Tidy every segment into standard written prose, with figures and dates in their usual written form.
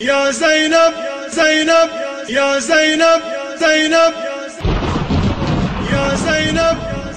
يا زينب زينب يا زينب زينب يا زينب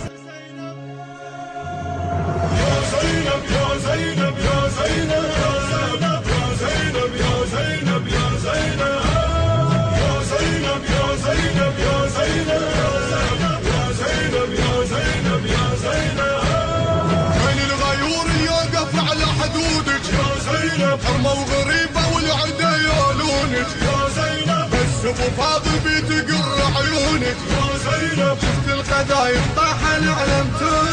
يا زينب يا زينب يا زينب يا زينب يا زينب يا زينب يا زينب يا زينب يا زينب يا زينب يا زينب يا زينب وين الغيور اللي يوقف على حدودك يا زينب حرمة وغريبة والعدا يالونك يا زينب بس ابو فاضل بيتقر عيونك يا زينب شفت القدايم طاح العلم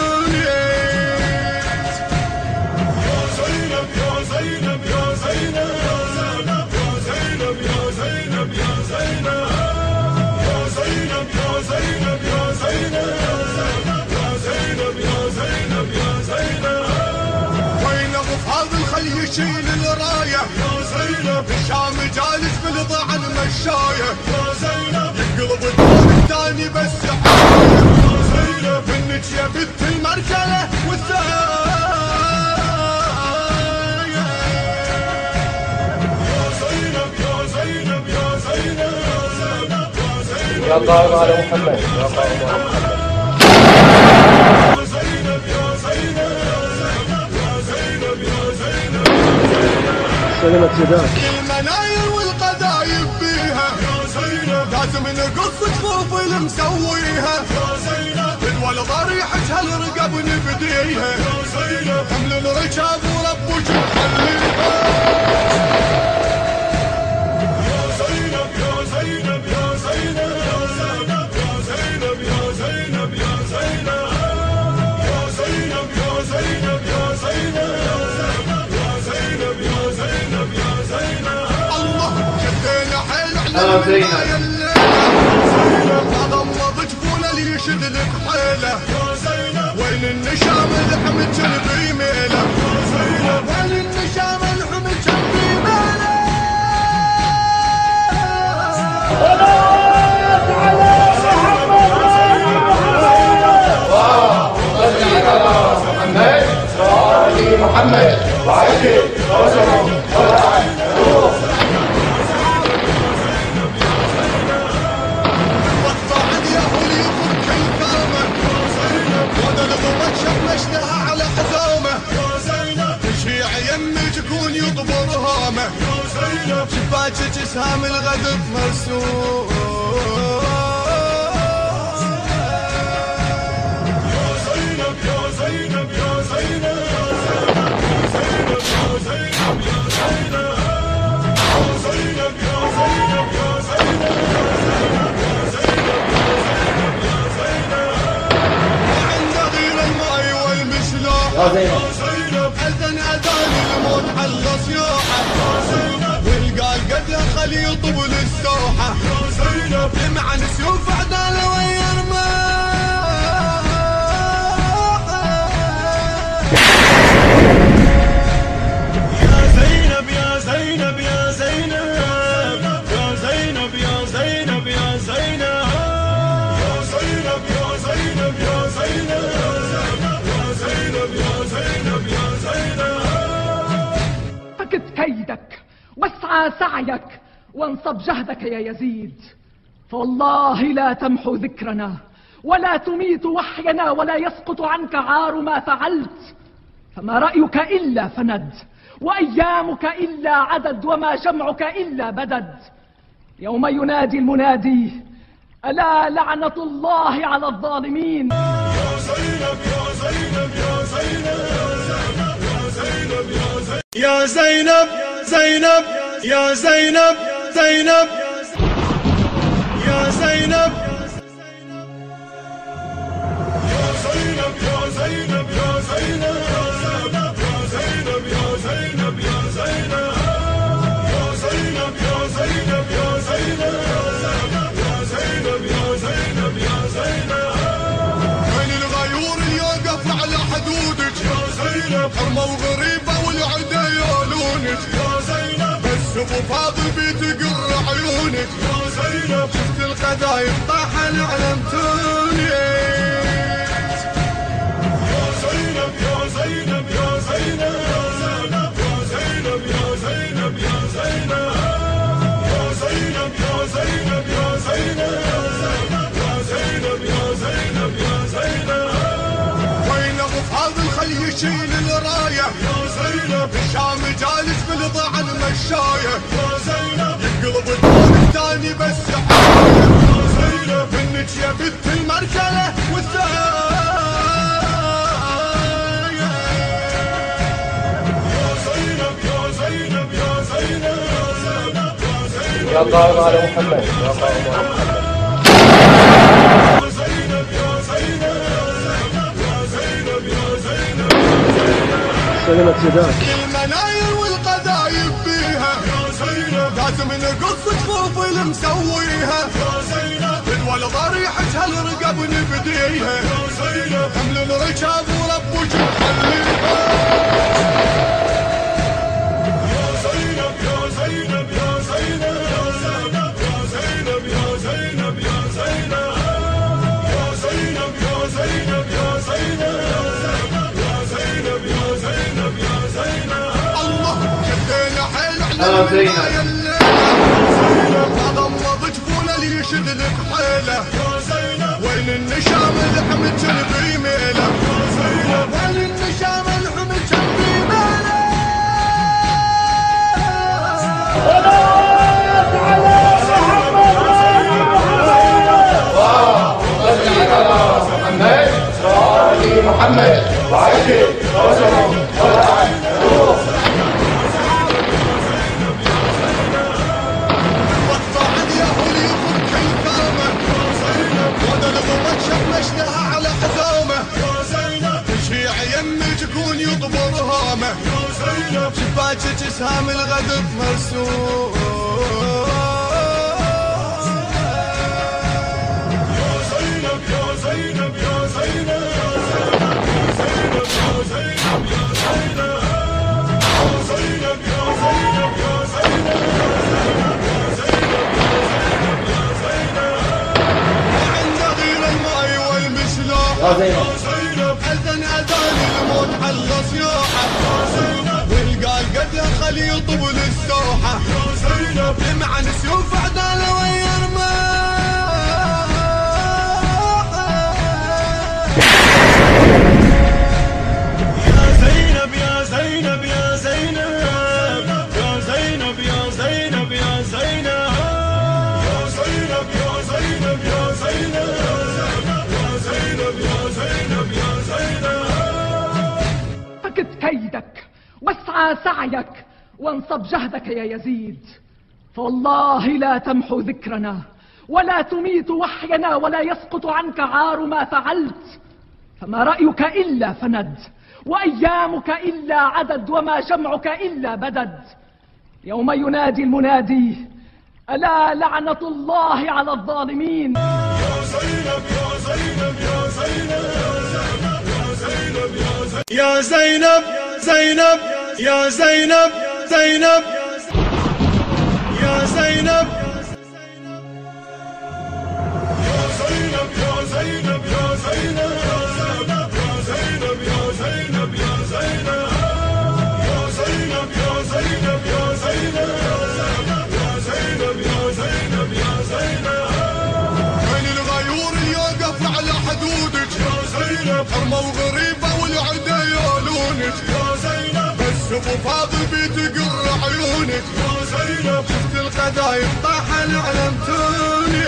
تونس يا زينب يا زينب يا زينب يا زينب يا زينب يا زينب يا زينب يا زينب يا زينب يا زينب يا زينب يا زينب وين ابو فاضل خلي يشيل الرايه يا زينب الشام جالس بالضاع المشايه يا زينب يقلب الدور الثاني بس حايه يا زينب منك يا بنت المرجله والسايه يا زينب يا زينب يا زينب يا زينب يا قائم على محمد يا قائم على محمد يا زينب يا زينب يا زينب يا زينب سلمت يداك. المناير والقذايف فيها يا زينب لازم نقص جفوف المسويها يا زينب بدول ضريحك هالرقب نبديها يا زينب حمل الركاب وربك نخليها يا زينب يا زينب يا زينب يا زينب يا زينب يا زينب يا زينب يا زينب يا زينب يا زينب يا زينب يا زينب الله شدينا حيل يا على زينب. الليلة غضب جفونه اللي يشد لك حيله يا زينب وين النشام الحمد بيميله يا زينب وين النشام الحمد بيميله محمد وعيشي والطعن يا هولي يفك الكامه وانا لغمك شمشتها على حزامه يا زينب تشيع يمك يكون يطبر هامه يا زينب شباكك سهام الغدر مرسوم يا زينب يا زينب يا زينب يا زينب يا زينب يا زينب يا زينب يا زينب يا زينب يا زينب يا زينب عند غير الماء والمشلاح يا زينب. يا زينب اذن اذان الموت على صياحه والقال قدر خلي يطبل الساحه يا زينب مع نسيوف عداله ويا يا زينب يا زينب يا زينب يا زينب يا زينب يا زينب يا زينب يا زينب يا زينب يا زينب يا زينب يا زينب فكت كيدك واسعى سعيك وانصب جهدك يا يزيد، فوالله لا تمحو ذكرنا ولا تميت وحينا ولا يسقط عنك عار ما فعلت، فما رأيك إلا فند وأيامك إلا عدد وما جمعك إلا بدد. يوم ينادي المنادي ألا لعنة الله على الظالمين. يا زينب يا زينب يا زينب يا زينب يا زينب زينب يا زينب زينب يا زينب يا زينب يا زينب يا زينب يا زينب يا زينب يا زينب يا زينب يا زينب يا زينب يا زينب يا زينب يا زينب وين الغيور اللي يوقف على حدودك يا زينب حرمة وغريبة والعدا يالونك يا زينب بس ابو فاضل بيتقر عيونك يا زينب شفت القذايف طاح العلم تونس يا زينب يا زينب يا زينب يا زينب يا زينب يا زينب يا زينب جالس بالطعن مشايه يا زينب ينقلب الدور الثاني بس حايه يا زينب منك يا بنت المرجله والثايه يا زينب يا زينب يا زينب يا قائم على محمد يا قائم على محمد. سلمت يداك. المناير والقذايب فيها يا زينب لازم نقص جفوف المسويها يا زينب الولد ضريحتها الرقب نبديها يا زينب حمل الركاب وربك محليها يا زينب يا زينب يا زينب يا زينب يا زينب يا زينب يا زينب يا زينب يا زينب يا زينب يا زينب اغمض جفونه اللي يشد لك حيله يا زينب وين النشام الحمد بيميله يا زينب وين النشام الحمد بيميله صلاة على محمد صلي محمد وعيشه وسلم على حزامه يا زينب تشيع يمي تكون يطبر هامه يا زينب شباكك اسهام الغدر مرسوم يا زينب يا زينب يا زينب يا زينب يا زينب يا زينب يا زينب يا زينب يا زينب يا زينب أذن أذان الموت حل صياحه يا زينب والقال قدها خلي يطول السوحه يا زينب يمعن سيوف عداله ويا رماح يا زينب يا زينب يا زينب يا زينب يا زينب يا زينب يا زينب يا زينب يا زينب فكت كيدك واسعى سعيك وانصب جهدك يا يزيد، فوالله لا تمحو ذكرنا ولا تميت وحينا ولا يسقط عنك عار ما فعلت، فما رأيك إلا فند وأيامك إلا عدد وما جمعك إلا بدد. يوم ينادي المنادي ألا لعنة الله على الظالمين. يا زينب يا زينب يا زينب يا زينب زينب يا زينب زينب يا زينب يا زينب يا زينب يا زينب يا زينب يا زينب يا زينب يا زينب يا زينب يا زينب يا زينب يا زينب يا زينب وين الغيور اللي يوقف على حدودك يا زينب حرمه وغريبه والعدا يالونك يا زينب بس ابو فاضل بيتقر عيونك يا زينب شفت القدايم طاح العلم تونك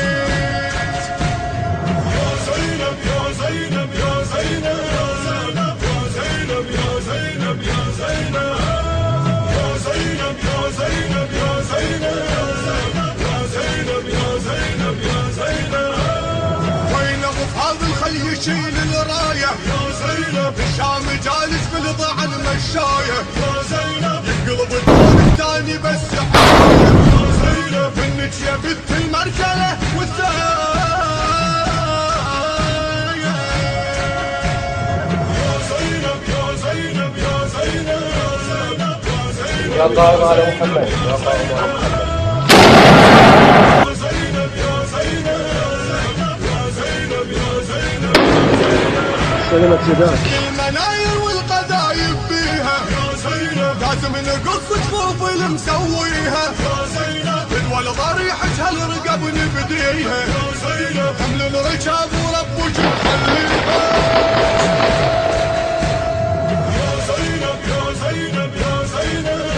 يا زينب يا زينب يا زينب يا زينب يا زينب يا زينب يا زينب يا زينب يا زينب يا زينب يا زينب يا زينب وين ابو فاضل خلي يشيل الرايه يا زينب الشام جالس بالطعن مشايه يا زينب ينقلب الدور الثاني بس حايه يا زينب منك يا بنت المرجله والثايه يا زينب يا زينب يا زينب يا زينب يا قائم على محمد يا قائم على محمد. يا زينب يا زينب يا زينب يا زينب سلمت يداك. المناير والقذايب فيها يا زينب لازم نقص جفوف المسويها يا زينب الولد ضريحتها الرقب نبديها يا زينب حمل الركاب وربك محليها يا زينب يا زينب يا زينب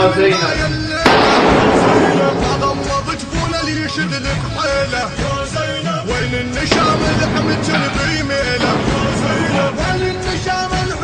يا زينب